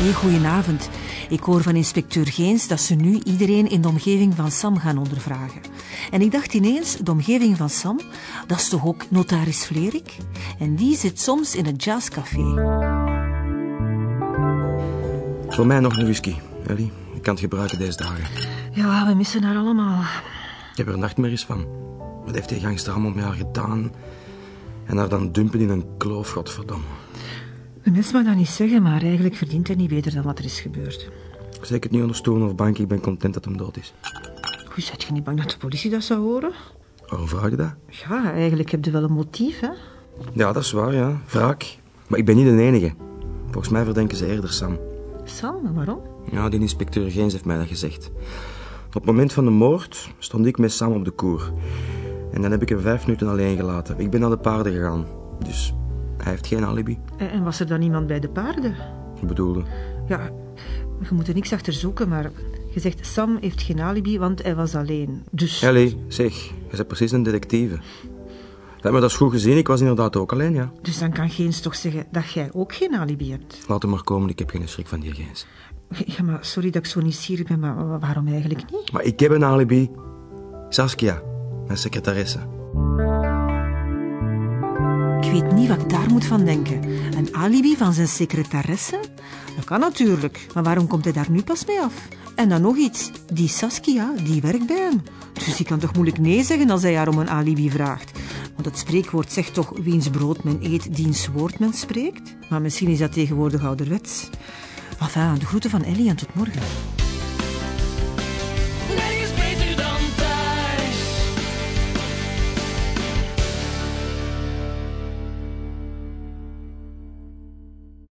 Nee, goedenavond. Ik hoor van inspecteur Geens dat ze nu iedereen in de omgeving van Sam gaan ondervragen. En ik dacht ineens, de omgeving van Sam, dat is toch ook notaris Vlerik? En die zit soms in het jazzcafé. Voor mij nog een whisky, Ellie. Ik kan het gebruiken deze dagen. Ja, we missen haar allemaal. Ik heb er nachtmerries van. Wat heeft die gangster allemaal met haar gedaan? En haar dan dumpen in een kloof, godverdomme. De mens mag dat niet zeggen, maar eigenlijk verdient hij niet beter dan wat er is gebeurd. Ik steek het niet onder stoel of bank, ik ben content dat hem dood is. Hoe zet je niet bang dat de politie dat zou horen? Waarom vraag je dat? Ja, eigenlijk heb je wel een motief, hè? Ja, dat is waar, ja. Wraak. Maar ik ben niet de enige. Volgens mij verdenken ze eerder Sam. Sam, en waarom? Ja, die inspecteur Geens heeft mij dat gezegd. Op het moment van de moord stond ik met Sam op de koer. En dan heb ik hem 5 minuten alleen gelaten. Ik ben naar de paarden gegaan. Dus hij heeft geen alibi. En was er dan iemand bij de paarden? Wat bedoelde? Ja, je moet er niks achter zoeken, maar je zegt Sam heeft geen alibi, want hij was alleen. Dus... Ellie, zeg, je bent precies een detectieve. Ja, maar dat is goed gezien, ik was inderdaad ook alleen, ja. Dus dan kan Geens toch zeggen dat jij ook geen alibi hebt? Laat hem maar komen, ik heb geen schrik van die Geens. Ja, maar sorry dat ik zo nieuwsgierig ben, maar waarom eigenlijk niet? Maar ik heb een alibi. Saskia, mijn secretaresse. Ik weet niet wat ik daar moet van denken. Een alibi van zijn secretaresse? Dat kan natuurlijk, maar waarom komt hij daar nu pas mee af? En dan nog iets, die Saskia, die werkt bij hem. Dus die kan toch moeilijk nee zeggen als hij haar om een alibi vraagt. Want het spreekwoord zegt toch, wiens brood men eet, diens woord men spreekt. Maar misschien is dat tegenwoordig ouderwets. Enfin, de groeten van Ellie en tot morgen.